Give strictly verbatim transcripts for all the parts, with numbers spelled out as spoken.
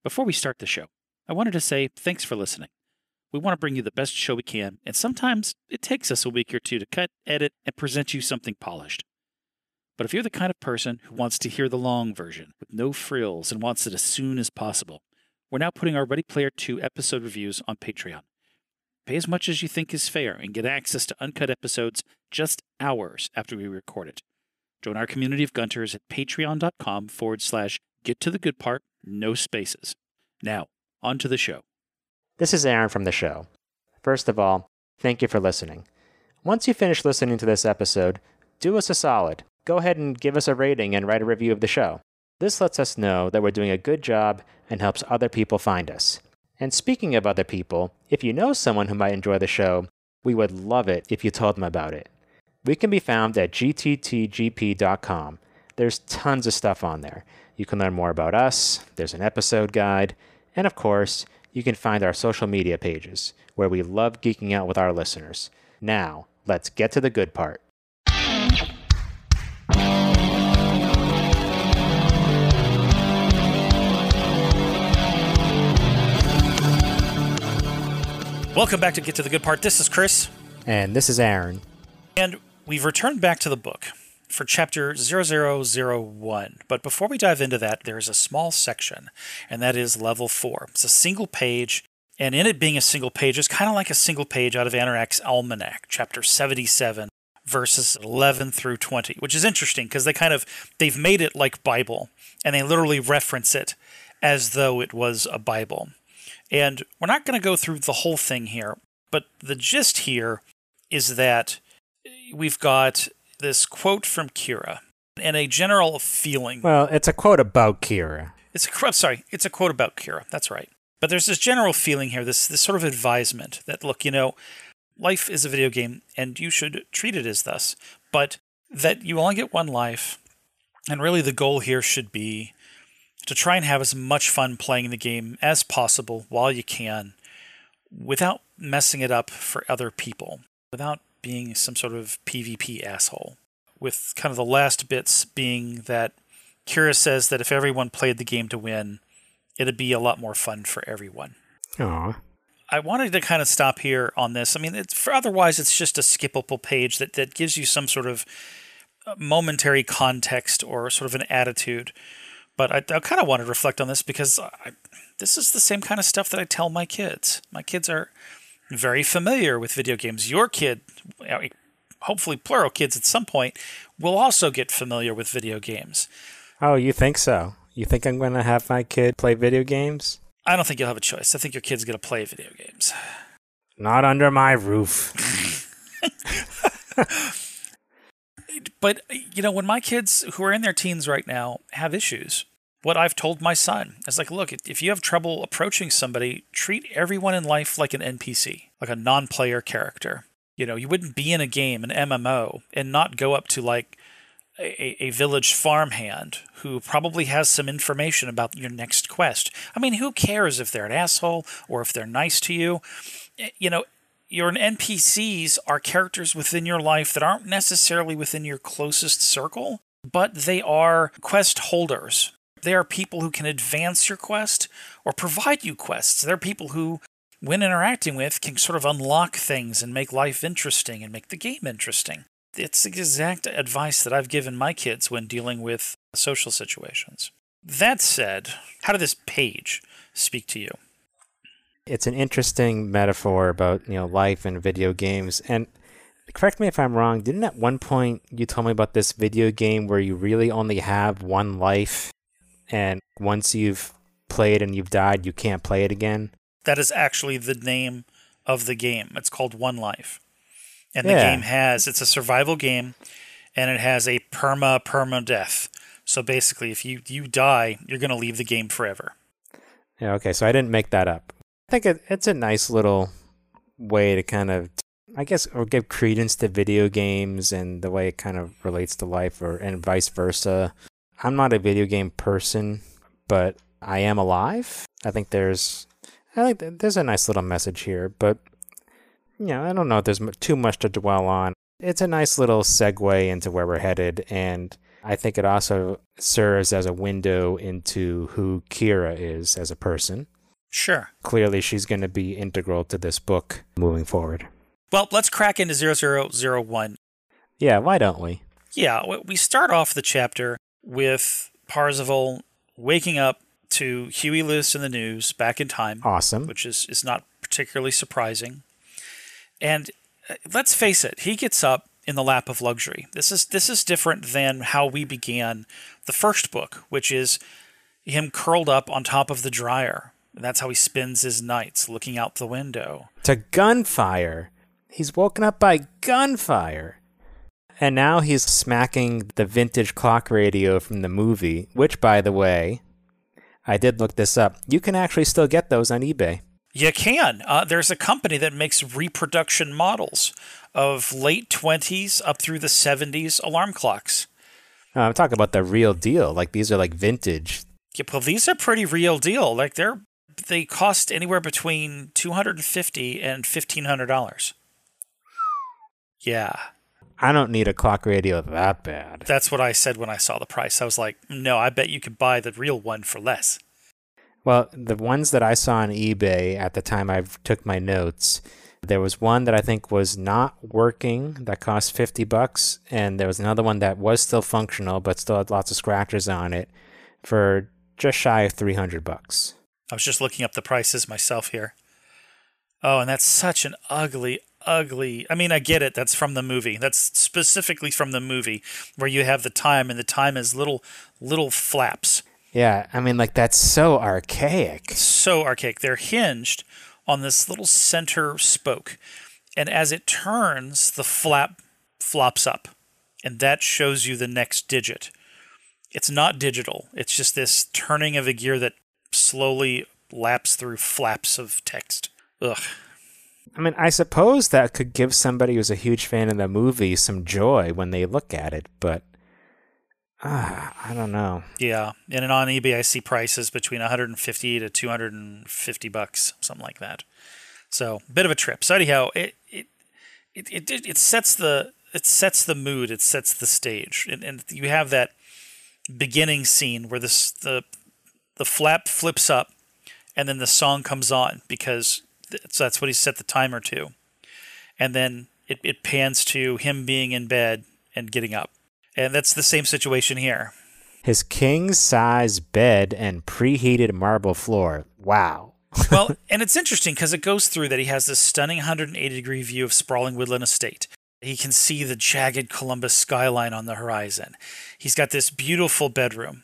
Before we start the show, I wanted to say thanks for listening. We want to bring you the best show we can, and sometimes it takes us a week or two to cut, edit, and present you something polished. But if you're the kind of person who wants to hear the long version with no frills and wants it as soon as possible, we're now putting our Ready Player two episode reviews on Patreon. Pay as much as you think is fair and get access to uncut episodes just hours after we record it. Join our community of Gunters at patreon.com forward slash get to the good part, no spaces. Now, on to the show. This is Aaron from the show. First of all, thank you for listening. Once you finish listening to this episode, do us a solid. Go ahead and give us a rating and write a review of the show. This lets us know that we're doing a good job and helps other people find us. And speaking of other people, if you know someone who might enjoy the show, we would love it if you told them about it. We can be found at g t t g p dot com. There's tons of stuff on there. You can learn more about us, there's an episode guide, and of course, you can find our social media pages, where we love geeking out with our listeners. Now, let's get to the good part. Welcome back to Get to the Good Part. This is Chris. And this is Aaron. And we've returned back to the book for chapter zero zero zero one. But before we dive into that, there is a small section, and that is level four. It's a single page, and in it being a single page, it's kind of like a single page out of Anorak's Almanac, chapter seventy-seven, verses eleven through twenty, which is interesting because they kind of, they've made it like Bible, and they literally reference it as though it was a Bible. And we're not going to go through the whole thing here, but the gist here is that we've got this quote from Kira and a general feeling. Well, it's a quote about Kira. It's a, I'm sorry, it's a quote about Kira. That's right. But there's this general feeling here, this this sort of advisement that, look, you know, life is a video game and you should treat it as thus, but that you only get one life, and really the goal here should be to try and have as much fun playing the game as possible while you can, without messing it up for other people, without being some sort of PvP asshole. With kind of the last bits being that Kira says that if everyone played the game to win, it'd be a lot more fun for everyone. Aww. I wanted to kind of stop here on this. I mean, it's, for otherwise it's just a skippable page that, that gives you some sort of momentary context or sort of an attitude. But I, I kind of want to reflect on this because I, this is the same kind of stuff that I tell my kids. My kids are very familiar with video games. Your kid, hopefully plural kids at some point, will also get familiar with video games. Oh, you think so? You think I'm going to have my kid play video games? I don't think you'll have a choice. I think your kid's going to play video games. Not under my roof. But, you know, when my kids who are in their teens right now have issues, what I've told my son is like, look, if you have trouble approaching somebody, treat everyone in life like an N P C, like a non-player character. You know, you wouldn't be in a game, an M M O, and not go up to like a, a village farmhand who probably has some information about your next quest. I mean, who cares if they're an asshole or if they're nice to you? You know, your N P Cs are characters within your life that aren't necessarily within your closest circle, but they are quest holders. They are people who can advance your quest or provide you quests. They're people who, when interacting with, can sort of unlock things and make life interesting and make the game interesting. It's the exact advice that I've given my kids when dealing with social situations. That said, how did this page speak to you? It's an interesting metaphor about, you know, life and video games. And correct me if I'm wrong, didn't at one point you told me about this video game where you really only have one life, and once you've played and you've died, you can't play it again? That is actually the name of the game. It's called One Life. And yeah. The game has, it's a survival game, and it has a perma, perma death. So basically, if you, you die, you're going to leave the game forever. Yeah, okay, so I didn't make that up. I think it, it's a nice little way to kind of, I guess, or give credence to video games and the way it kind of relates to life, or and vice versa. I'm not a video game person, but I am alive. I think there's, I think there's a nice little message here, but you know, I don't know if there's too much to dwell on. It's a nice little segue into where we're headed, and I think it also serves as a window into who Kira is as a person. Sure. Clearly, she's going to be integral to this book moving forward. Well, let's crack into zero zero zero one. Yeah, why don't we? Yeah, we start off the chapter with Parzival waking up to Huey Lewis in the news back in time. Awesome. Which is, is not particularly surprising. And uh, let's face it, he gets up in the lap of luxury. This is this is different than how we began the first book, which is him curled up on top of the dryer. And that's how he spends his nights, looking out the window. To gunfire. He's woken up by gunfire. And now he's smacking the vintage clock radio from the movie, which, by the way, I did look this up. You can actually still get those on eBay. You can. Uh, there's a company that makes reproduction models of late twenties up through the seventies alarm clocks. Uh, I'm talking about the real deal. Like, these are like vintage. Yeah, well, these are pretty real deal. Like, they're they cost anywhere between two hundred fifty dollars and fifteen hundred dollars. Yeah. I don't need a clock radio that bad. That's what I said when I saw the price. I was like, no, I bet you could buy the real one for less. Well, the ones that I saw on eBay at the time I took my notes, there was one that I think was not working that cost fifty bucks, and there was another one that was still functional but still had lots of scratches on it for just shy of three hundred bucks. I was just looking up the prices myself here. Oh, and that's such an ugly, ugly... I mean, I get it. That's from the movie. That's specifically from the movie where you have the time, and the time is little, little flaps. Yeah, I mean, like, that's so archaic. So archaic. They're hinged on this little center spoke. And as it turns, the flap flops up. And that shows you the next digit. It's not digital. It's just this turning of a gear that slowly laps through flaps of text. Ugh. I mean, I suppose that could give somebody who's a huge fan of the movie some joy when they look at it, but ah, I don't know. Yeah, and on eBay I see prices between one hundred fifty to two hundred fifty bucks, something like that. So, bit of a trip. So anyhow, it it it it, it sets the it sets the mood, it sets the stage, and, and you have that beginning scene where this the the flap flips up, and then the song comes on because so that's what he set the timer to, and then it it pans to him being in bed and getting up, and that's the same situation here. His king-size bed and preheated marble floor. Wow. Well, and it's interesting because it goes through that he has this stunning one hundred eighty degree view of sprawling woodland estate. He can see the jagged Columbus skyline on the horizon. He's got this beautiful bedroom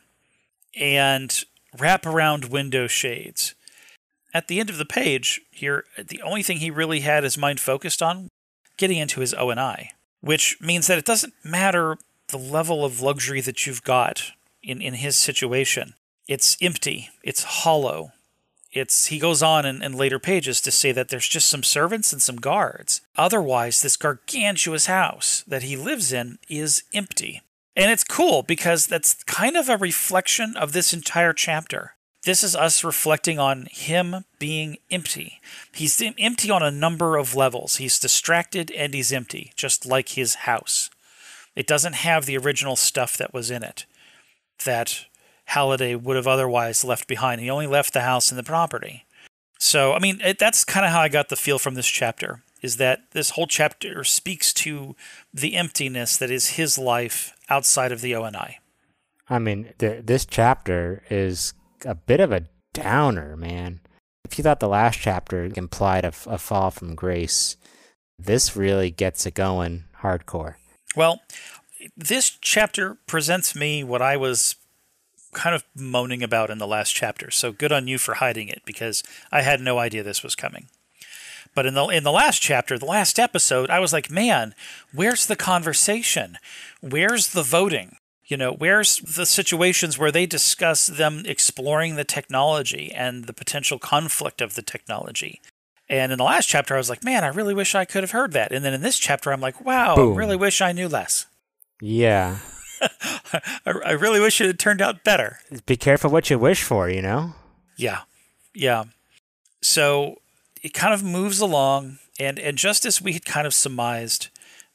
and wraparound window shades. At the end of the page here, the only thing he really had his mind focused on, getting into his O and I, which means that it doesn't matter the level of luxury that you've got in, in his situation. It's empty. It's hollow. It's he goes on in, in later pages to say that there's just some servants and some guards. Otherwise, this gargantuous house that he lives in is empty. And it's cool because that's kind of a reflection of this entire chapter. This is us reflecting on him being empty. He's empty on a number of levels. He's distracted and he's empty, just like his house. It doesn't have the original stuff that was in it that Halliday would have otherwise left behind. He only left the house and the property. So, I mean, it, that's kind of how I got the feel from this chapter, is that this whole chapter speaks to the emptiness that is his life outside of the O and I. I mean, th- this chapter is a bit of a downer, man. If you thought the last chapter implied a, a fall from grace, this really gets it going hardcore. Well, this chapter presents me what I was kind of moaning about in the last chapter. So good on you for hiding it, because I had no idea this was coming. But in the in the last chapter, the last episode, I was like, man, where's the conversation? Where's the voting? You know, where's the situations where they discuss them exploring the technology and the potential conflict of the technology? And in the last chapter, I was like, man, I really wish I could have heard that. And then in this chapter, I'm like, wow, Boom. I really wish I knew less. Yeah. I, I really wish it had turned out better. Be careful what you wish for, you know? Yeah. Yeah. So it kind of moves along. And, and just as we had kind of surmised,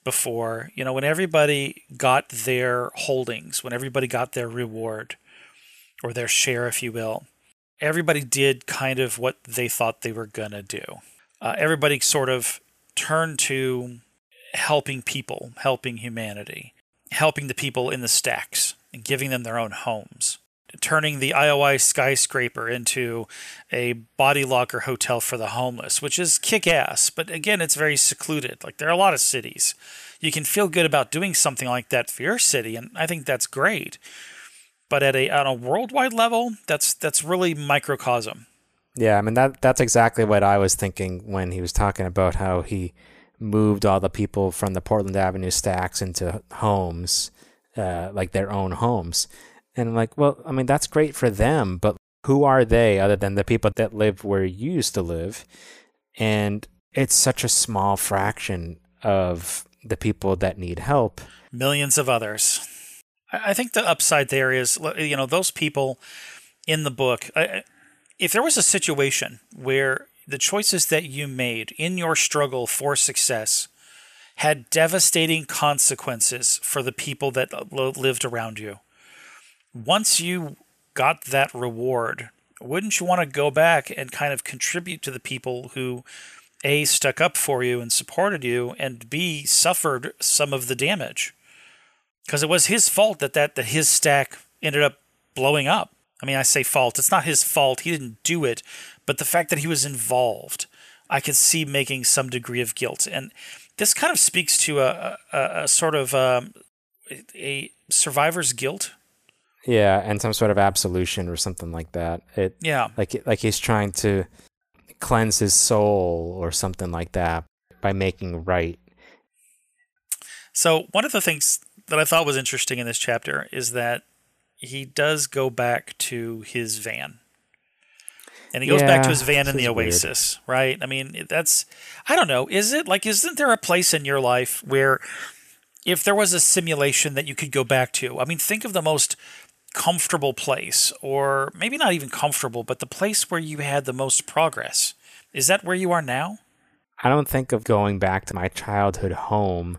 before, you know, when everybody got their holdings, when everybody got their reward or their share, if you will, everybody did kind of what they thought they were going to do. Uh, everybody sort of turned to helping people, helping humanity, helping the people in the stacks and giving them their own homes, turning the I O I skyscraper into a body locker hotel for the homeless, which is kick-ass. But again, it's very secluded. Like, there are a lot of cities. You can feel good about doing something like that for your city, and I think that's great. But at a on a worldwide level, that's that's really microcosm. Yeah, I mean, that that's exactly what I was thinking when he was talking about how he moved all the people from the Portland Avenue stacks into homes, uh, like their own homes. And I'm like, well, I mean, that's great for them, but who are they other than the people that live where you used to live? And it's such a small fraction of the people that need help. Millions of others. I think the upside there is, you know, those people in the book, if there was a situation where the choices that you made in your struggle for success had devastating consequences for the people that lived around you, once you got that reward, wouldn't you want to go back and kind of contribute to the people who, A, stuck up for you and supported you, and B, suffered some of the damage? Because it was his fault that, that that his stack ended up blowing up. I mean, I say fault. It's not his fault. He didn't do it. But the fact that he was involved, I could see making some degree of guilt. And this kind of speaks to a, a, a sort of um, a survivor's guilt. Yeah, and some sort of absolution or something like that. It yeah, like like he's trying to cleanse his soul or something like that by making right. So one of the things that I thought was interesting in this chapter is that he does go back to his van. And he goes yeah, back to his van in the weird. Oasis, right? I mean, that's, I don't know, is it? Like, isn't there a place in your life where if there was a simulation that you could go back to, I mean, think of the most comfortable place, or maybe not even comfortable, but the place where you had the most progress. Is that where you are now? I don't think of going back to my childhood home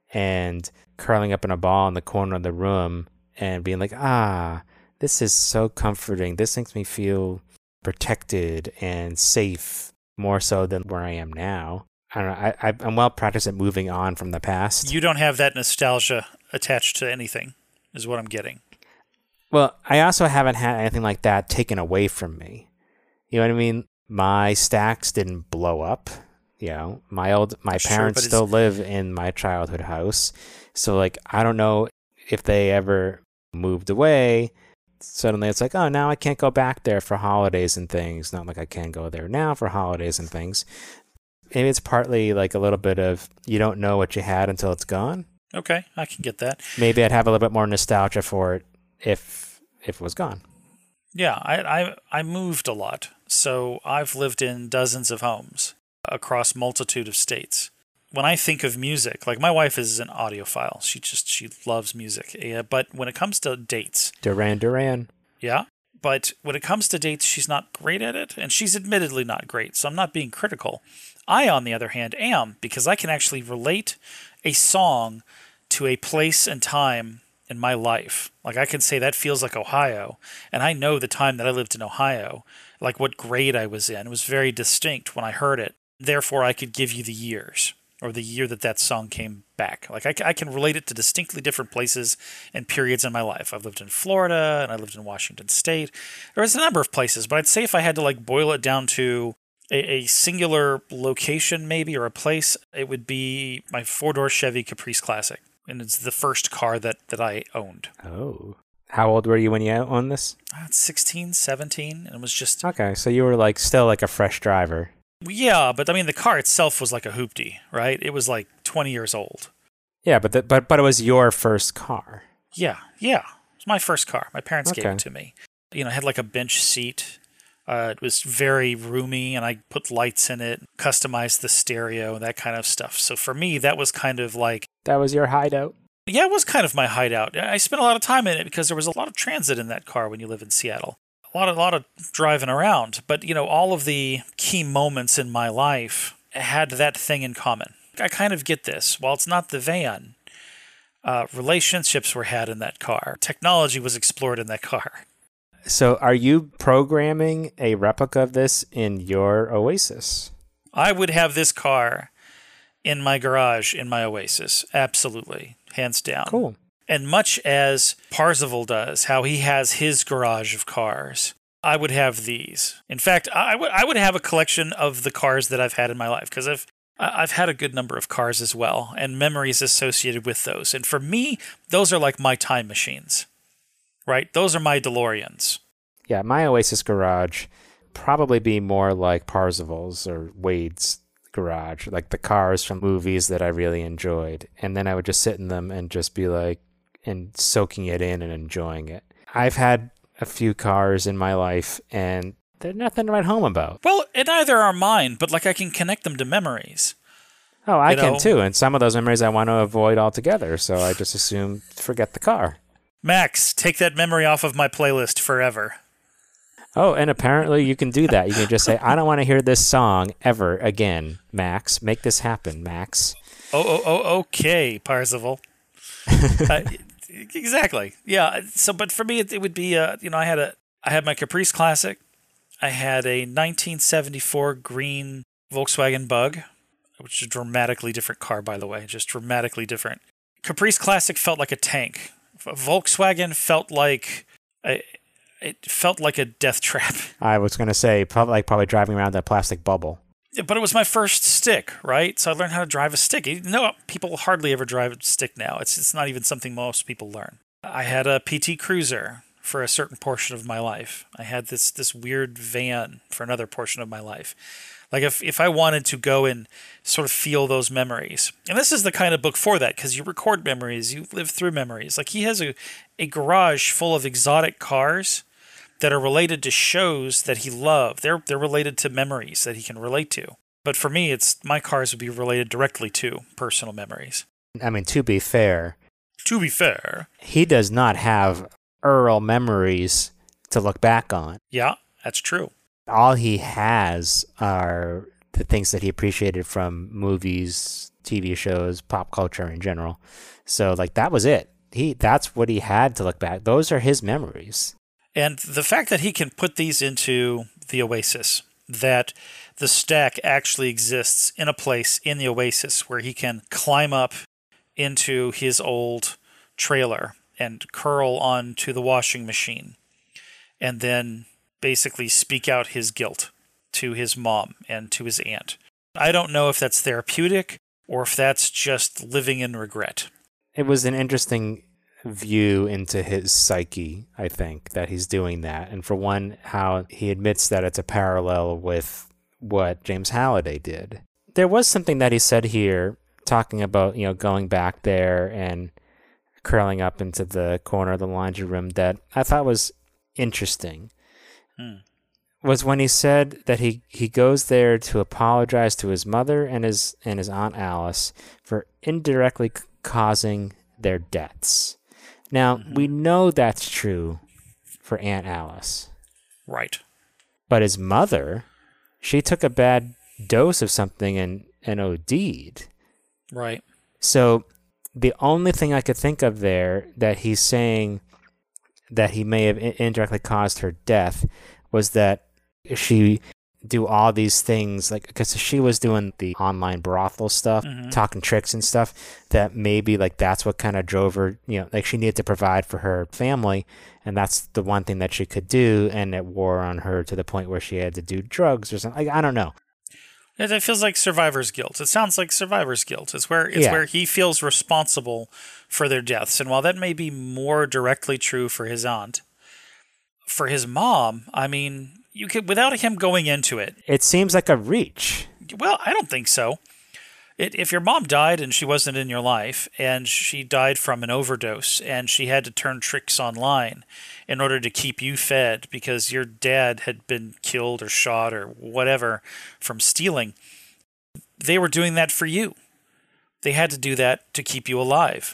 and curling up in a ball in the corner of the room and being like, ah, this is so comforting. This makes me feel protected and safe more so than where I am now. I don't know. I, I, I'm well practiced at moving on from the past. You don't have that nostalgia attached to anything, is what I'm getting. Well, I also haven't had anything like that taken away from me. You know what I mean? My stacks didn't blow up. You know, my old my Sure, parents but still live in my childhood house. So like, I don't know if they ever moved away. Suddenly it's like, oh, now I can't go back there for holidays and things. Not like I can go there now for holidays and things. Maybe it's partly like a little bit of you don't know what you had until it's gone. Okay, I can get that. Maybe I'd have a little bit more nostalgia for it if if it was gone. Yeah, I, I I moved a lot, so I've lived in dozens of homes across multitude of states. When I think of music, like my wife is an audiophile. She just she loves music. Yeah, but when it comes to dates, Duran Duran. Yeah, but when it comes to dates, she's not great at it, and she's admittedly not great. So I'm not being critical. I, on the other hand, am, because I can actually relate a song to a place and time in my life. Like I can say that feels like Ohio, and I know the time that I lived in Ohio, like what grade I was in. It was very distinct when I heard it. Therefore, I could give you the years, or the year that that song came back. Like I, I can relate it to distinctly different places and periods in my life. I've lived in Florida, and I lived in Washington State. There was a number of places, but I'd say if I had to like boil it down to a, a singular location maybe, or a place, it would be my four-door Chevy Caprice Classic. And it's the first car that, that I owned. Oh. How old were you when you owned this? Uh, sixteen, seventeen, and it was just... Okay, so you were like still like a fresh driver. Yeah, but I mean, the car itself was like a hoopty, right? It was like twenty years old. Yeah, but the, but but it was your first car. Yeah, yeah. It was my first car. My parents Okay. gave it to me. You know, it had like a bench seat. Uh, it was very roomy, and I put lights in it, customized the stereo, that kind of stuff. So for me, that was kind of like... That was your hideout? Yeah, it was kind of my hideout. I spent a lot of time in it because there was a lot of transit in that car when you live in Seattle. A lot of, a lot of driving around. But, you know, all of the key moments in my life had that thing in common. I kind of get this. While it's not the van, uh, relationships were had in that car. Technology was explored in that car. So are you programming a replica of this in your Oasis? I would have this car in my garage in my Oasis. Absolutely. Hands down. Cool. And much as Parzival does, how he has his garage of cars, I would have these. In fact, I would I would have a collection of the cars that I've had in my life, because I've I've had a good number of cars as well, and memories associated with those. And for me, those are like my time machines, right? Those are my DeLoreans. Yeah, my Oasis garage probably be more like Parzival's or Wade's garage, like the cars from movies that I really enjoyed. And then I would just sit in them and just be like, and soaking it in and enjoying it. I've had a few cars in my life, and they're nothing to write home about. Well, and neither are mine, but like I can connect them to memories. Oh, I You can know? too. And some of those memories I want to avoid altogether. So I just assume forget the car. Max, take that memory off of my playlist forever. Oh, and apparently you can do that. You can just say, I don't want to hear this song ever again, Max. Make this happen, Max. Oh, oh, oh, okay, Parzival. uh, exactly. Yeah. So, but for me, it, it would be, uh, you know, I had a, I had my Caprice Classic. I had a nineteen seventy-four green Volkswagen Bug, which is a dramatically different car, by the way, just dramatically different. Caprice Classic felt like a tank. Volkswagen felt like a, it felt like a death trap. I was going to say, probably like probably driving around that plastic bubble. Yeah, but it was my first stick, right? So I learned how to drive a stick. You know, people hardly ever drive a stick now. It's it's not even something most people learn. I had a P T Cruiser for a certain portion of my life. I had this this weird van for another portion of my life. Like if, if I wanted to go and sort of feel those memories. And this is the kind of book for that, because you record memories, you live through memories. Like he has a, a garage full of exotic cars that are related to shows that he loved. They're they're related to memories that he can relate to. But for me, it's my cars would be related directly to personal memories. I mean, to be fair, To be fair, he does not have Earl memories to look back on. yeah, that's true. All he has are the things that he appreciated from movies, T V shows, pop culture in general. So like that was it. He that's what he had to look back. Those are his memories. And the fact that he can put these into the Oasis, that the stack actually exists in a place in the Oasis where he can climb up into his old trailer and curl onto the washing machine and then basically speak out his guilt to his mom and to his aunt. I don't know if that's therapeutic or if that's just living in regret. It was an interesting view into his psyche, I think, that he's doing that. And for one, how he admits that it's a parallel with what James Halliday did. There was something that he said here, talking about, you know, going back there and curling up into the corner of the laundry room, that I thought was interesting. Hmm. Was when he said that he, he goes there to apologize to his mother and his and his Aunt Alice for indirectly c- causing their deaths. Now, mm-hmm. we know that's true for Aunt Alice. Right. But his mother, she took a bad dose of something and, and OD'd. Right. So the only thing I could think of there that he's saying that he may have indirectly caused her death was that she do all these things, like, because she was doing the online brothel stuff, mm-hmm. talking tricks and stuff, that maybe like that's what kind of drove her, you know, like she needed to provide for her family, and that's the one thing that she could do, and it wore on her to the point where she had to do drugs or something. Like, I don't know. It feels like survivor's guilt. It sounds like survivor's guilt. It's where it's yeah. where he feels responsible for their deaths. And while that may be more directly true for his aunt, for his mom, I mean, you could, without him going into it. It seems like a reach. Well, I don't think so. It, if your mom died and she wasn't in your life, and she died from an overdose, and she had to turn tricks online in order to keep you fed because your dad had been killed or shot or whatever from stealing, they were doing that for you. They had to do that to keep you alive.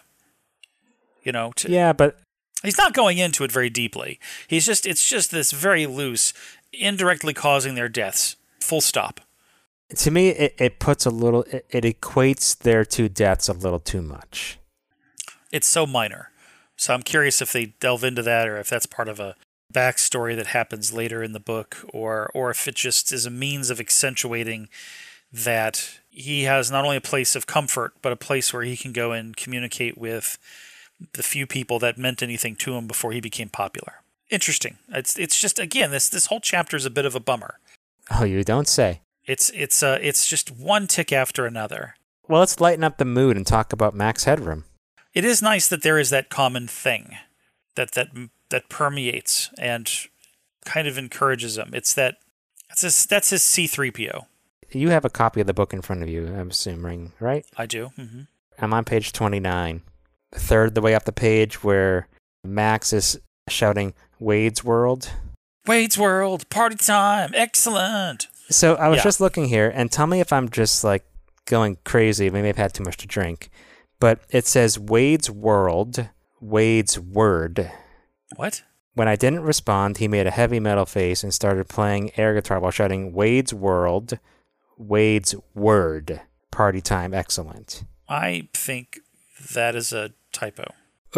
You know? To, yeah, but he's not going into it very deeply. He's just, it's just this very loose, indirectly causing their deaths. Full stop. To me, it, it puts a little, it, it equates their two deaths a little too much. It's so minor. So I'm curious if they delve into that or if that's part of a backstory that happens later in the book, or or if it just is a means of accentuating that he has not only a place of comfort, but a place where he can go and communicate with the few people that meant anything to him before he became popular. Interesting. It's it's just, again, this this whole chapter is a bit of a bummer. Oh, you don't say. It's it's uh it's just one tick after another. Well, let's lighten up the mood and talk about Max Headroom. It is nice that there is that common thing that that that permeates and kind of encourages him. It's that that's his, that's his C three P O. You have a copy of the book in front of you, I'm assuming, right? I do. Mm-hmm. I'm on page twenty-nine. Third the way up the page where Max is shouting, Wade's World. Wade's World, party time, excellent. So I was Yeah. just looking here, and tell me if I'm just like going crazy. Maybe I've had too much to drink. But it says Wade's World, Wade's Word. What? When I didn't respond, he made a heavy metal face and started playing air guitar while shouting, Wade's World, Wade's Word. Party time, excellent. I think that is a typo.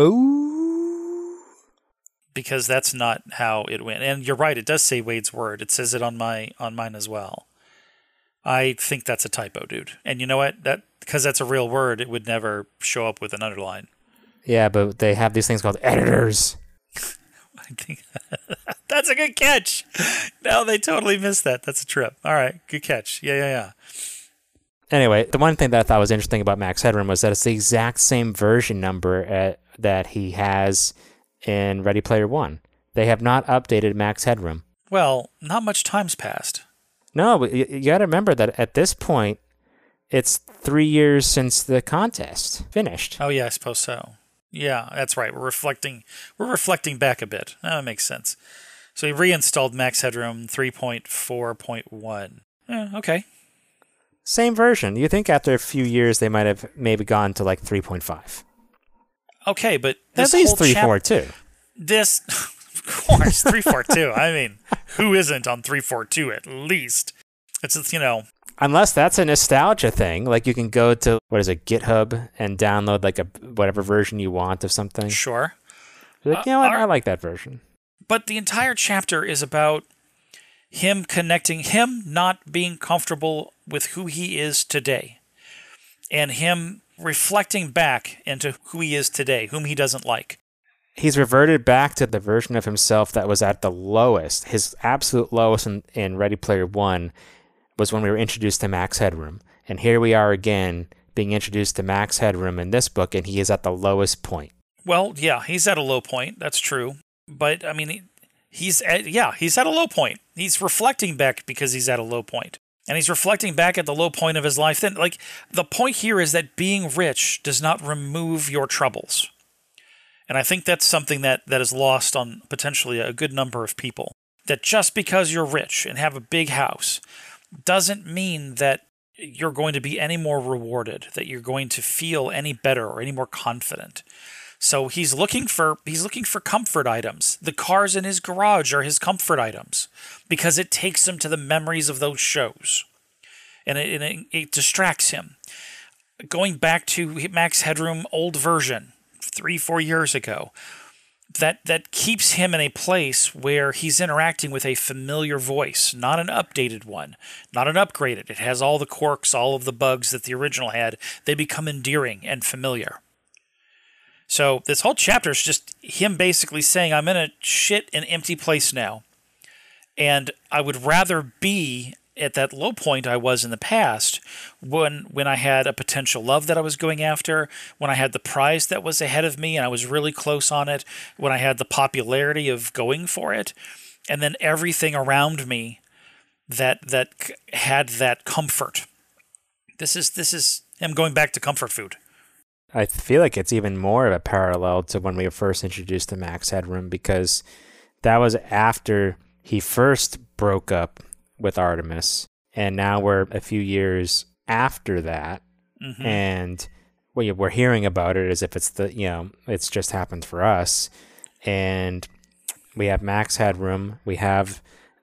Oh. Because that's not how it went. And you're right, it does say Wade's Word. It says it on my on mine as well. I think that's a typo, dude. And you know what? That because that's a real word, it would never show up with an underline. Yeah, but they have these things called editors. I think that's a good catch. No, they totally missed that. That's a trip. All right, good catch. Yeah, yeah, yeah. Anyway, the one thing that I thought was interesting about Max Headroom was that it's the exact same version number at, that he has in Ready Player One. They have not updated Max Headroom. Well, not much time's passed. No, but you, you got to remember that at this point, it's three years since the contest finished. Oh yeah, I suppose so. Yeah, that's right. We're reflecting. We're reflecting back a bit. That makes sense. So he reinstalled Max Headroom three point four point one. Yeah, okay. Same version. You think after a few years they might have maybe gone to like three point five. Okay, but this At least whole three chap- four two. This, of course, three four two. I mean, who isn't on three four two at least? It's, you know. Unless that's a nostalgia thing, like you can go to, what is it, GitHub and download like a whatever version you want of something. Sure. You're like, Uh, you know what, our- I like that version. But the entire chapter is about him connecting, him not being comfortable with who he is today, and him reflecting back into who he is today, whom he doesn't like. He's reverted back to the version of himself that was at the lowest. His absolute lowest in, in Ready Player One was when we were introduced to Max Headroom. And here we are again being introduced to Max Headroom in this book, and he is at the lowest point. Well, yeah, he's at a low point. That's true. But, I mean, he, he's at, yeah, he's at a low point. He's reflecting back because he's at a low point. And he's reflecting back at the low point of his life. Then, like, the point here is that being rich does not remove your troubles. And I think that's something that, that is lost on potentially a good number of people. That just because you're rich and have a big house doesn't mean that you're going to be any more rewarded, that you're going to feel any better or any more confident. So he's looking for he's looking for comfort items. The cars in his garage are his comfort items because it takes him to the memories of those shows, and it, and it, it distracts him. Going back to Max Headroom old version, three four years ago, that that keeps him in a place where he's interacting with a familiar voice, not an updated one, not an upgraded. It has all the quirks, all of the bugs that the original had. They become endearing and familiar. So this whole chapter is just him basically saying, I'm in a shit and empty place now. And I would rather be at that low point I was in the past when when I had a potential love that I was going after, when I had the prize that was ahead of me and I was really close on it, when I had the popularity of going for it, and then everything around me that that had that comfort. This is this is him going back to comfort food. I feel like it's even more of a parallel to when we were first introduced to Max Headroom, because that was after he first broke up with Artemis, and now we're a few years after that, mm-hmm. and we're hearing about it as if it's the, you know, it's just happened for us, and we have Max Headroom, we have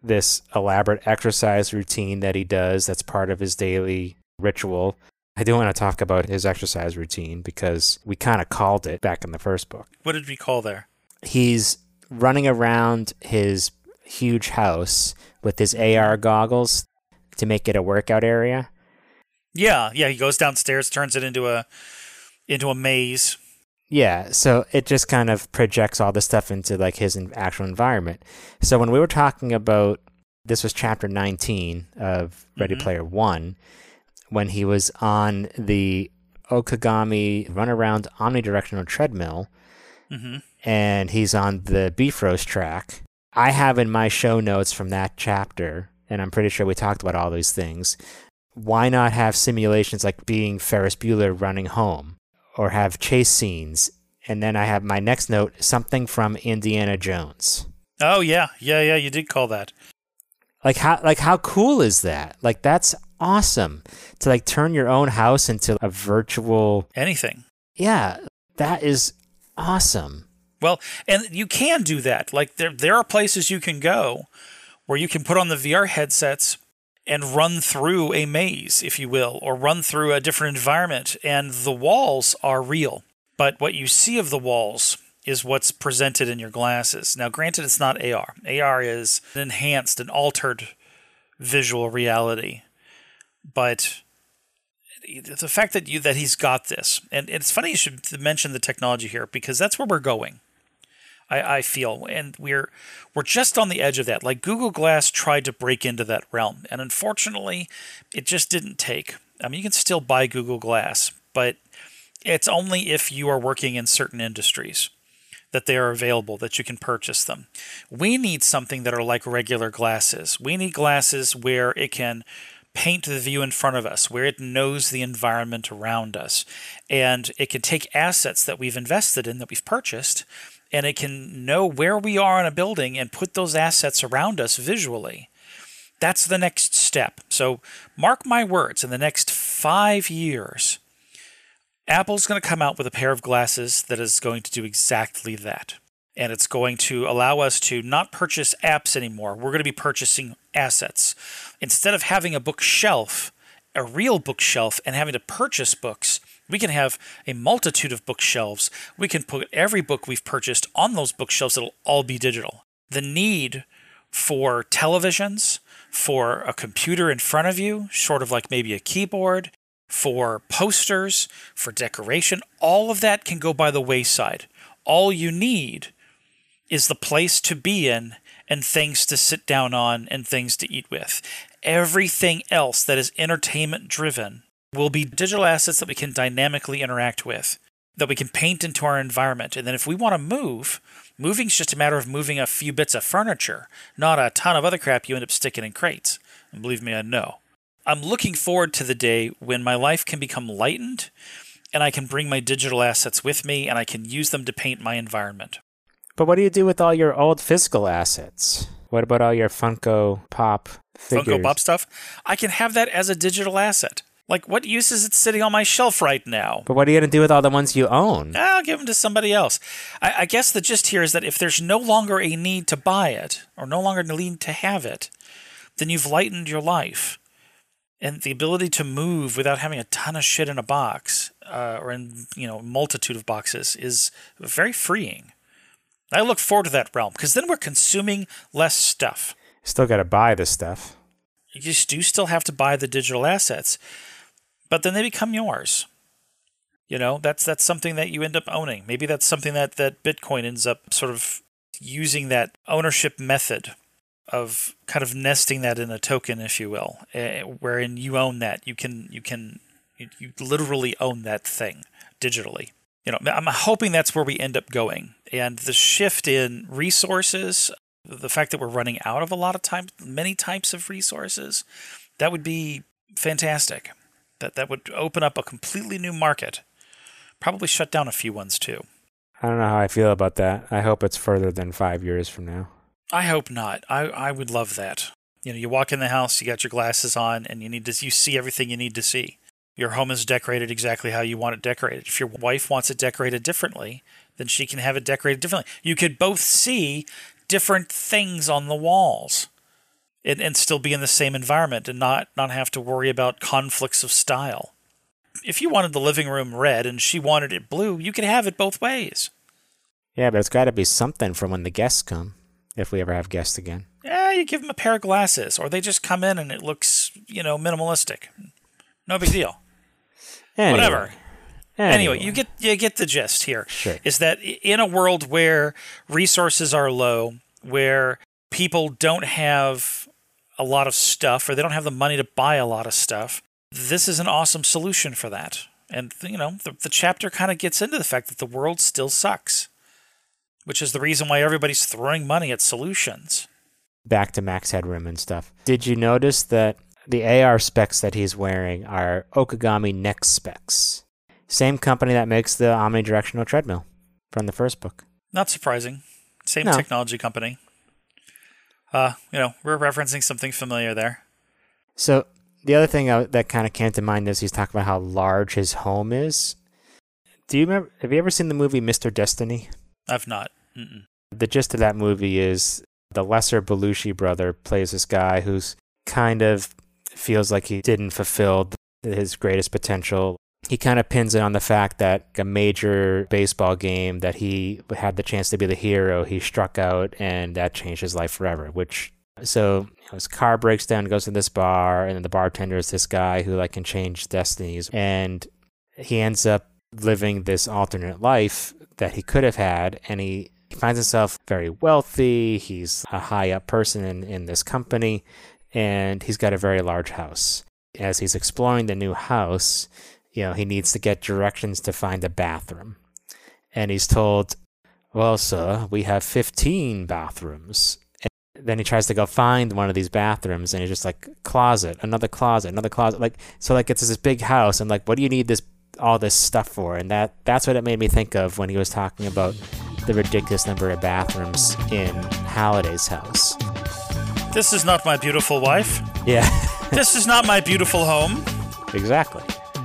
this elaborate exercise routine that he does that's part of his daily ritual. I do want to talk about his exercise routine because we kind of called it back in the first book. What did we call there? He's running around his huge house with his A R goggles to make it a workout area. Yeah, yeah, he goes downstairs, turns it into a into a maze. Yeah, so it just kind of projects all this stuff into like his actual environment. So when we were talking about, this was chapter nineteen of Ready Mm-hmm. Player One, when he was on the Okagami runaround omnidirectional treadmill, Mm-hmm. and he's on the beef roast track. I have in my show notes from that chapter, and I'm pretty sure we talked about all these things, why not have simulations like being Ferris Bueller running home, or have chase scenes? And then I have my next note, something from Indiana Jones. Oh yeah, yeah, yeah. You did call that. Like how like how cool is that? Like that's awesome to like turn your own house into a virtual. Anything. Yeah, that is awesome. Well, and you can do that. Like there, there are places you can go where you can put on the V R headsets and run through a maze, if you will, or run through a different environment, and the walls are real. But what you see of the walls is what's presented in your glasses. Now, granted, it's not A R. A R is an enhanced and altered visual reality. But the fact that you that he's got this, and it's funny you should mention the technology here, because that's where we're going. I, I feel, and we're we're just on the edge of that. Like Google Glass tried to break into that realm, and unfortunately, it just didn't take. I mean, you can still buy Google Glass, but it's only if you are working in certain industries that they are available, that you can purchase them. We need something that are like regular glasses. We need glasses where it can paint the view in front of us, where it knows the environment around us, and it can take assets that we've invested in, that we've purchased, and it can know where we are in a building and put those assets around us visually. That's the next step. So mark my words, in the next five years, Apple's going to come out with a pair of glasses that is going to do exactly that. And it's going to allow us to not purchase apps anymore. We're going to be purchasing assets. Instead of having a bookshelf, a real bookshelf, and having to purchase books, we can have a multitude of bookshelves. We can put every book we've purchased on those bookshelves. It'll all be digital. The need for televisions, for a computer in front of you, sort of like maybe a keyboard, for posters, for decoration, all of that can go by the wayside. All you need is the place to be in and things to sit down on and things to eat with. Everything else that is entertainment driven will be digital assets that we can dynamically interact with, that we can paint into our environment. And then if we want to move, moving's just a matter of moving a few bits of furniture, not a ton of other crap you end up sticking in crates. And believe me, I know. I'm looking forward to the day when my life can become lightened and I can bring my digital assets with me and I can use them to paint my environment. But what do you do with all your old physical assets? What about all your Funko Pop figures? Funko Pop stuff? I can have that as a digital asset. Like, what use is it sitting on my shelf right now? But what are you going to do with all the ones you own? I'll give them to somebody else. I, I guess the gist here is that if there's no longer a need to buy it, or no longer a need to have it, then you've lightened your life. And the ability to move without having a ton of shit in a box, uh, or in, you know, a multitude of boxes, is very freeing. I look forward to that realm, because then we're consuming less stuff. Still got to buy this stuff. You just do still have to buy the digital assets, but then they become yours. You know, that's that's something that you end up owning. Maybe that's something that, that Bitcoin ends up sort of using, that ownership method of kind of nesting that in a token, if you will, uh, wherein you own that. You can you can you, you literally own that thing digitally. You know, I'm hoping that's where we end up going. And the shift in resources, the fact that we're running out of a lot of time, many types of resources, that would be fantastic. That that would open up a completely new market. Probably shut down a few ones too. I don't know how I feel about that. I hope it's further than five years from now. I hope not. I, I would love that. You know, you walk in the house, you got your glasses on, and you need to you see everything you need to see. Your home is decorated exactly how you want it decorated. If your wife wants it decorated differently, then she can have it decorated differently. You could both see different things on the walls. and, and still be in the same environment and not, not have to worry about conflicts of style. If you wanted the living room red and she wanted it blue, you could have it both ways. Yeah, but it's got to be something for when the guests come, if we ever have guests again. Yeah, you give them a pair of glasses, or they just come in and it looks, you know, minimalistic. No big deal. Anyway. Whatever. Anyway. Anyway, you get you get the gist here. Sure. Is that in a world where resources are low, where people don't have a lot of stuff, or they don't have the money to buy a lot of stuff, this is an awesome solution for that. And, you know, the, the chapter kind of gets into the fact that the world still sucks, which is the reason why everybody's throwing money at solutions. Back to Max Headroom and stuff. Did you notice that the A R specs that he's wearing are Okagami Next specs? Same company that makes the omnidirectional treadmill from the first book. Not surprising. Same No. technology company. Uh, you know, we're referencing something familiar there. So the other thing I, that kind of came to mind is he's talking about how large his home is. Do you remember, have you ever seen the movie Mister Destiny? I've not. Mm-mm. The gist of that movie is the lesser Belushi brother plays this guy who's kind of feels like he didn't fulfill his greatest potential. He kind of pins it on the fact that a major baseball game that he had the chance to be the hero, he struck out, and that changed his life forever. Which, so you know, his car breaks down, goes to this bar, and then the bartender is this guy who like can change destinies, and he ends up living this alternate life that he could have had, and he He finds himself very wealthy. He's a high up person in, in this company, and he's got a very large house. As he's exploring the new house, you know, he needs to get directions to find a bathroom. And he's told, well, sir, we have fifteen bathrooms. And then he tries to go find one of these bathrooms, and he's just like, closet, another closet, another closet. Like, so like it's this big house, and like, what do you need this all this stuff for? And that that's what it made me think of when he was talking about the ridiculous number of bathrooms in Halliday's house. This is not my beautiful wife. Yeah. This is not my beautiful home. Exactly.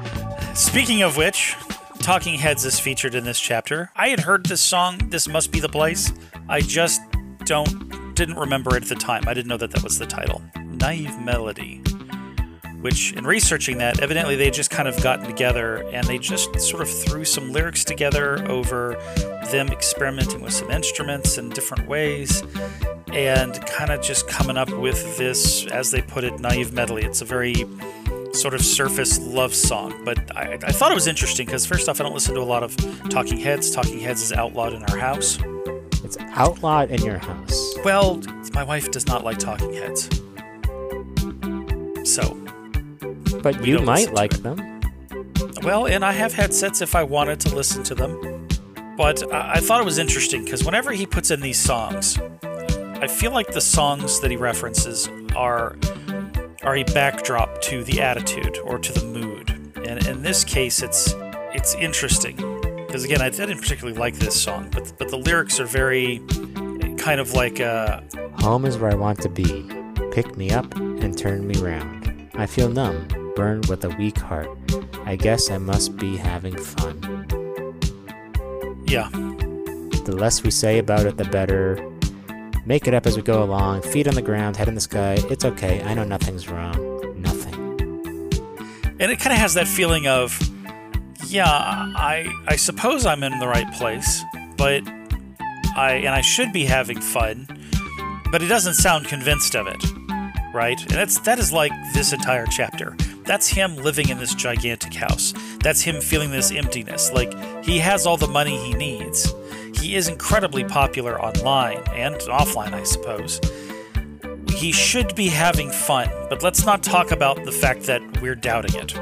Speaking of which, Talking Heads is featured in this chapter. I had heard this song, This Must Be the Place. I just don't didn't remember it at the time. I didn't know that that was the title. Naive Melody. Which, in researching that, evidently they just kind of gotten together and they just sort of threw some lyrics together over them experimenting with some instruments in different ways and kind of just coming up with this, as they put it, naive medley. It's a very sort of surface love song, but I, I thought it was interesting because, first off, I don't listen to a lot of Talking Heads. Talking Heads is outlawed in our house. It's outlawed in your house. Well, my wife does not like Talking Heads. So... But We you don't might listen to like it. them. Well, and I have headsets if I wanted to listen to them. But I, I thought it was interesting because whenever he puts in these songs, I feel like the songs that he references are are a backdrop to the attitude or to the mood. And in this case, it's it's interesting because, again, I didn't particularly like this song, but but the lyrics are very kind of like uh, Home is where I want to be. Pick me up and turn me round. I feel numb, burned with a weak heart. I guess I must be having fun. yeah. The less we say about it, the better. Make it up as we go along. Feet on the ground, head in the sky. It's okay. I know nothing's wrong. Nothing. And it kind of has that feeling of, yeah, I I suppose I'm in the right place, but I and I should be having fun, but he doesn't sound convinced of it, right? And that's that is like this entire chapter. That's him living in this gigantic house. That's him feeling this emptiness. Like, he has all the money he needs. He is incredibly popular online and offline, I suppose. He should be having fun, but let's not talk about the fact that we're doubting it.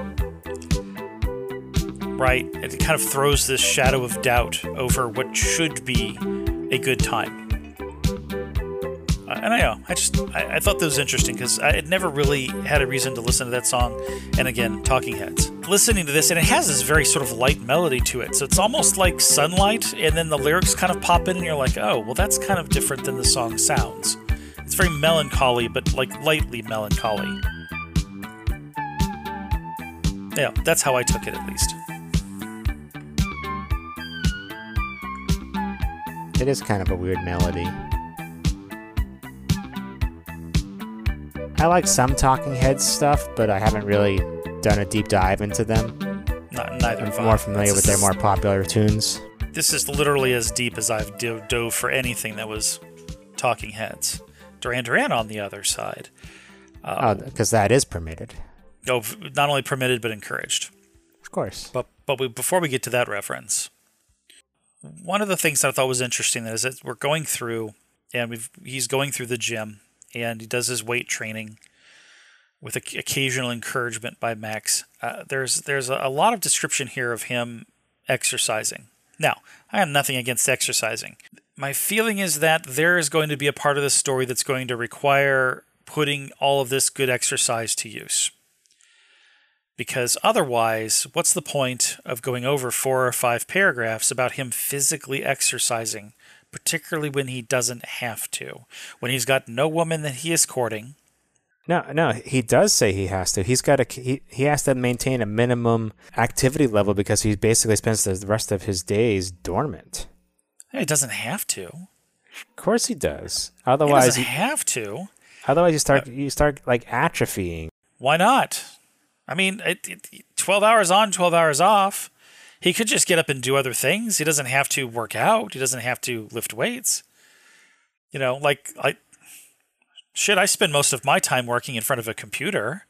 Right? It kind of throws this shadow of doubt over what should be a good time. And I know, I just, I, I thought that was interesting because I had never really had a reason to listen to that song. And again, Talking Heads. Listening to this, and it has this very sort of light melody to it. So it's almost like sunlight, and then the lyrics kind of pop in, and you're like, oh, well, that's kind of different than the song sounds. It's very melancholy, but like lightly melancholy. Yeah, that's how I took it, at least. It is kind of a weird melody. I like some Talking Heads stuff, but I haven't really done a deep dive into them. Not, neither I'm have I. more familiar with their more popular tunes. This is literally as deep as I've do- dove for anything that was Talking Heads. Duran Duran on the other side. Um, oh, because that is permitted. No, not only permitted, but encouraged. Of course. But but we, before we get to that reference, one of the things that I thought was interesting is that we're going through, and we've he's going through the gym, and he does his weight training with a, occasional encouragement by Max. Uh, there's there's a, a lot of description here of him exercising. Now, I have nothing against exercising. My feeling is that there is going to be a part of the story that's going to require putting all of this good exercise to use. Because otherwise, what's the point of going over four or five paragraphs about him physically exercising, particularly when he doesn't have to, when he's got no woman that he is courting? No, no, he does say he has to. He's got to. He, he has to maintain a minimum activity level because he basically spends the rest of his days dormant. He doesn't have to. Of course he does. Otherwise, he doesn't have to. Otherwise, you start you start like atrophying. Why not? I mean, it, it, twelve hours on, twelve hours off. He could just get up and do other things. He doesn't have to work out. He doesn't have to lift weights. You know, like, I, shit, I spend most of my time working in front of a computer.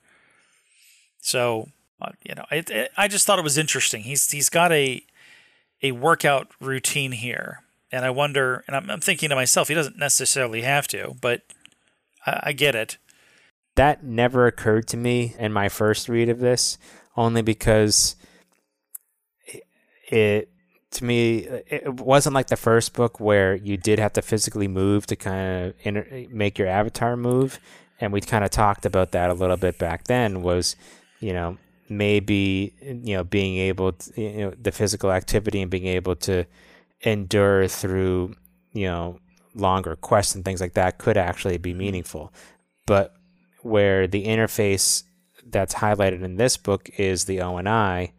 So, uh, you know, it, it, I just thought it was interesting. He's He's got a a workout routine here. And I wonder, and I'm, I'm thinking to myself, he doesn't necessarily have to, but I, I get it. That never occurred to me in my first read of this, only because it, it to me, it wasn't like the first book where you did have to physically move to kind of inter- make your avatar move. And we kind of talked about that a little bit back then was, you know, maybe, you know, being able to, you know, the physical activity and being able to endure through, you know, longer quests and things like that could actually be meaningful. But where the interface that's highlighted in this book is the O and I,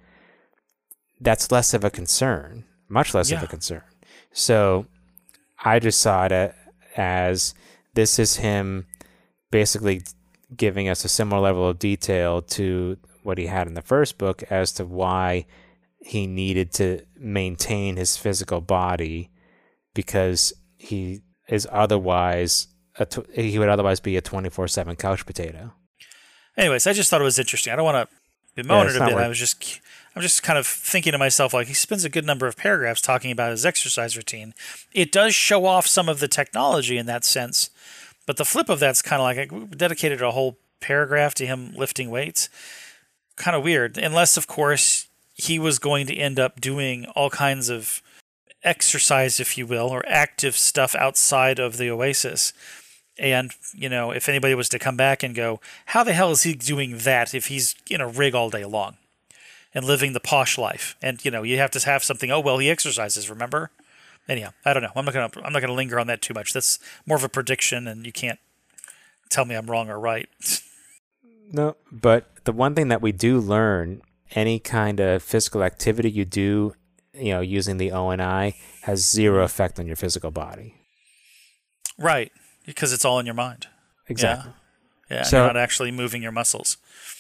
that's less of a concern, much less yeah. of a concern. So I just saw it as this is him basically giving us a similar level of detail to what he had in the first book as to why he needed to maintain his physical body because he is otherwise A tw- he would otherwise be a twenty-four seven couch potato. Anyways, I just thought it was interesting. I don't want to bemoan yeah, it a bit. I was just, I'm just kind of thinking to myself, like, he spends a good number of paragraphs talking about his exercise routine. It does show off some of the technology in that sense, but the flip of that's kind of like, I dedicated a whole paragraph to him lifting weights. Kind of weird. Unless, of course, he was going to end up doing all kinds of exercise, if you will, or active stuff outside of the Oasis. And, you know, if anybody was to come back and go, how the hell is he doing that if he's in a rig all day long and living the posh life? And, you know, you have to have something, oh, well, he exercises, remember? Anyhow, I don't know. I'm not going to I'm not going to linger on that too much. That's more of a prediction, and you can't tell me I'm wrong or right. No, but the one thing that we do learn, any kind of physical activity you do, you know, using the O and I has zero effect on your physical body. Right. Because it's all in your mind. Exactly. Yeah, yeah so, you're not actually moving your muscles.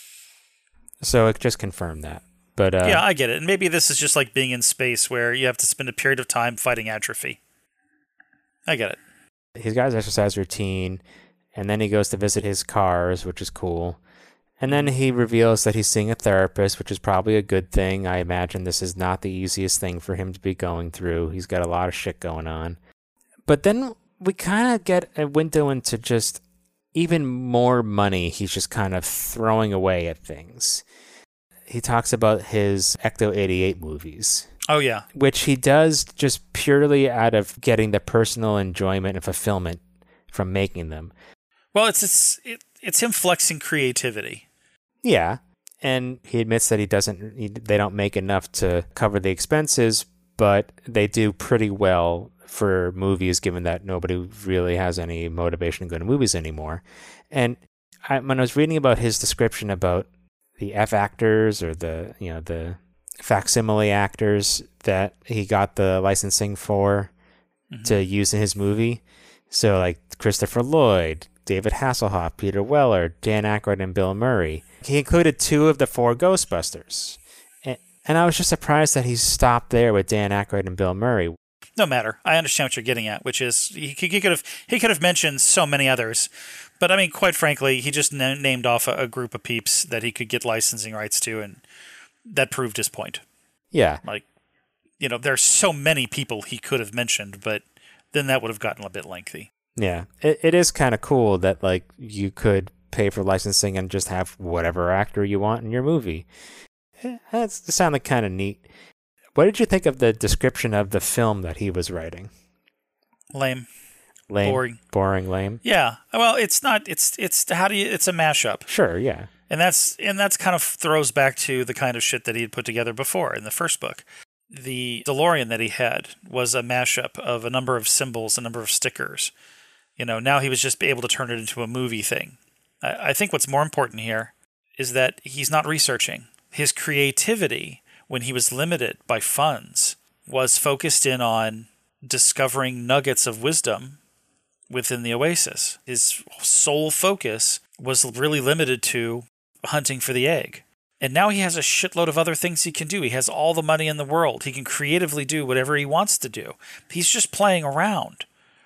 So it just confirmed that. But uh, yeah, I get it. And maybe this is just like being in space where you have to spend a period of time fighting atrophy. I get it. He's got his exercise routine, and then he goes to visit his cars, which is cool. And then he reveals that he's seeing a therapist, which is probably a good thing. I imagine this is not the easiest thing for him to be going through. He's got a lot of shit going on. But then we kind of get a window into just even more money he's just kind of throwing away at things. He talks about his Ecto eighty-eight movies. Oh, yeah. Which he does just purely out of getting the personal enjoyment and fulfillment from making them. Well, it's it's it, it's him flexing creativity. Yeah. And he admits that he doesn't, he, they don't make enough to cover the expenses, but they do pretty well for movies, given that nobody really has any motivation to go to movies anymore. And I, when I was reading about his description about the F actors or the, you know, the facsimile actors that he got the licensing for mm-hmm. to use in his movie. So like Christopher Lloyd, David Hasselhoff, Peter Weller, Dan Aykroyd, and Bill Murray. He included two of the four Ghostbusters. And, and I was just surprised that he stopped there with Dan Aykroyd and Bill Murray. No matter. I understand what you're getting at, which is he, he could have he could have mentioned so many others. But I mean, quite frankly, he just n- named off a, a group of peeps that he could get licensing rights to, and that proved his point. Yeah. Like, you know, there's so many people he could have mentioned, but then that would have gotten a bit lengthy. Yeah. It, it is kind of cool that, like, you could pay for licensing and just have whatever actor you want in your movie. That sounded kind of neat. What did you think of the description of the film that he was writing? Lame. Lame. Boring. Boring, lame. Yeah. Well, it's not, it's, it's, how do you, it's a mashup. Sure, yeah. And that's, and that's kind of throws back to the kind of shit that he had put together before in the first book. The DeLorean that he had was a mashup of a number of symbols, a number of stickers. You know, now he was just able to turn it into a movie thing. I, I think what's more important here is that he's not researching. His creativity, when he was limited by funds, was focused in on discovering nuggets of wisdom within the Oasis. His sole focus was really limited to hunting for the egg. And now he has a shitload of other things he can do. He has all the money in the world. He can creatively do whatever he wants to do. He's just playing around.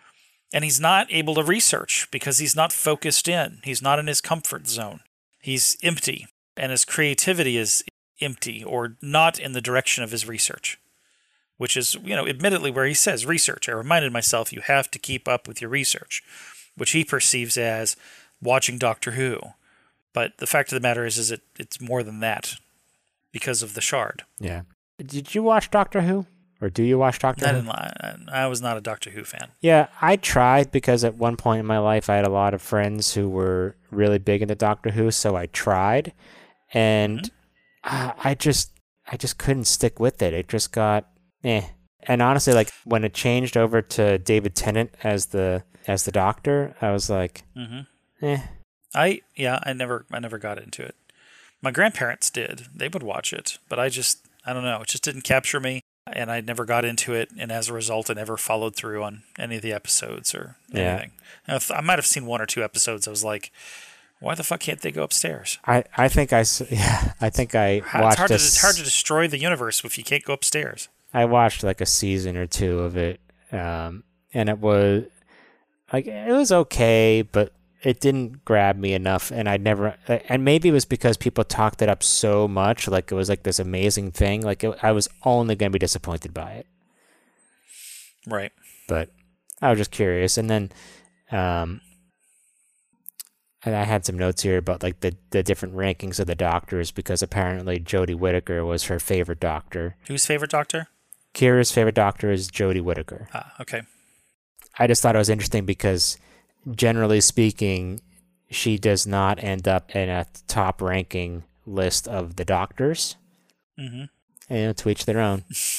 And he's not able to research because he's not focused in. He's not in his comfort zone. He's empty. And his creativity is empty or not in the direction of his research, which is, you know, admittedly where he says research. I reminded myself you have to keep up with your research, which he perceives as watching Doctor Who. But the fact of the matter is, is it it's more than that because of the Shard. Yeah. Did you watch Doctor Who? Or do you watch Doctor I Who? didn't lie. I was not a Doctor Who fan. Yeah, I tried because at one point in my life I had a lot of friends who were really big into Doctor Who, so I tried. And mm-hmm. uh, I just I just couldn't stick with it. It just got eh. And honestly, like when it changed over to David Tennant as the as the Doctor, I was like, mm-hmm. eh. I yeah, I never I never got into it. My grandparents did. They would watch it, but I just I don't know, it just didn't capture me, and I never got into it, and as a result I never followed through on any of the episodes or anything. Yeah. I might have seen one or two episodes. I was like, why the fuck can't they go upstairs? I, I think I yeah, I think I it's watched hard a, to, it's hard to destroy the universe if you can't go upstairs. I watched like a season or two of it, um, and it was like it was okay, but it didn't grab me enough, and I never. And maybe it was because people talked it up so much, like it was like this amazing thing. Like it, I was only going to be disappointed by it. Right. But I was just curious, and then, um, and I had some notes here about like the the different rankings of the Doctors because apparently Jodie Whittaker was her favorite Doctor. Whose favorite Doctor? Kira's favorite Doctor is Jodie Whittaker. Ah, okay. I just thought it was interesting because, generally speaking, she does not end up in a top ranking list of the Doctors. Mm-hmm. And, you know, to each their own.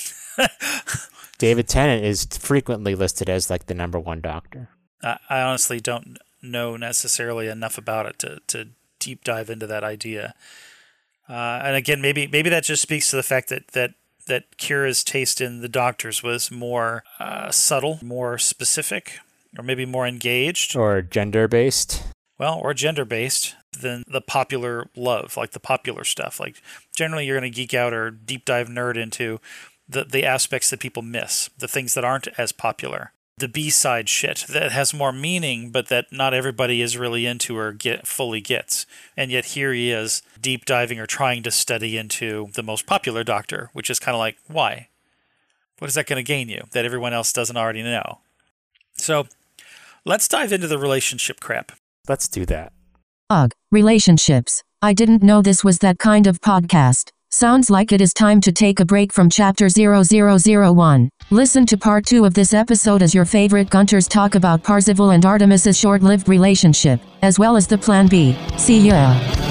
David Tennant is frequently listed as like the number one Doctor. I, I honestly don't know necessarily enough about it to, to deep dive into that idea. Uh, and again, maybe maybe that just speaks to the fact that that. that Kira's taste in the Doctors was more uh, subtle, more specific, or maybe more engaged. Or gender-based. Well, or gender-based than the popular love, like the popular stuff. Like generally you're going to geek out or deep dive nerd into the, the aspects that people miss, the things that aren't as popular. The B-side shit that has more meaning, but that not everybody is really into or get fully gets. And yet here he is deep diving or trying to study into the most popular Doctor, which is kind of like, why? What is that going to gain you that everyone else doesn't already know? So let's dive into the relationship crap. Let's do that. Ugh, relationships. I didn't know this was that kind of podcast. Sounds like it is time to take a break from chapter zero zero zero one. Listen to part two of this episode as your favorite Gunters talk about Parzival and Artemis's short-lived relationship, as well as the Plan B. See ya.